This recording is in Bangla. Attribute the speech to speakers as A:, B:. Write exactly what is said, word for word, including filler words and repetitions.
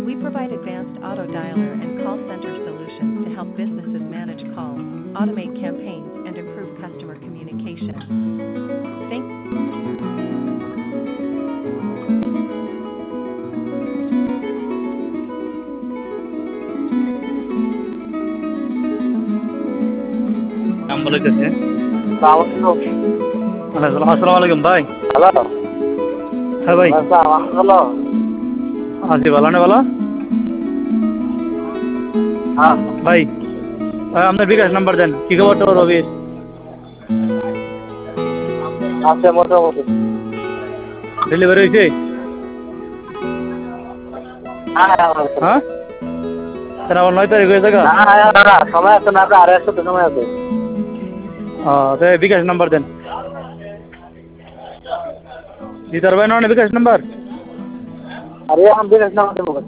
A: We provide advanced auto dialer and call center solutions to help businesses manage calls, automate campaigns, and improve customer communication. Thank
B: নাম বলেছে।
C: হ্যালো।
B: আসসালামু আলাইকুম ভাই। হ্যাঁ ভাই।
C: হ্যালো।
B: আজি ভালো না ভালো?
C: হ্যাঁ
B: ভাই ভাই, আপনার বিকাশ নাম্বার দেন। কি খবর তোর রবির?
C: আছে মোটামুটি।
B: ডেলিভারি হয়েছে?
C: হ্যাঁ
B: হ্যাঁ তাহলে আমার নয় তারিখ হয়ে থাকা।
C: হ্যাঁ সময় আছে না, আপনার আড়াই সপ্তাহ সময় আছে।
B: তাই বিকাশ নাম্বার দেন। দিতে পারবেন না বিকাশ নাম্বার?
C: আরে আমি বিকাশ নাম্বার দেবো।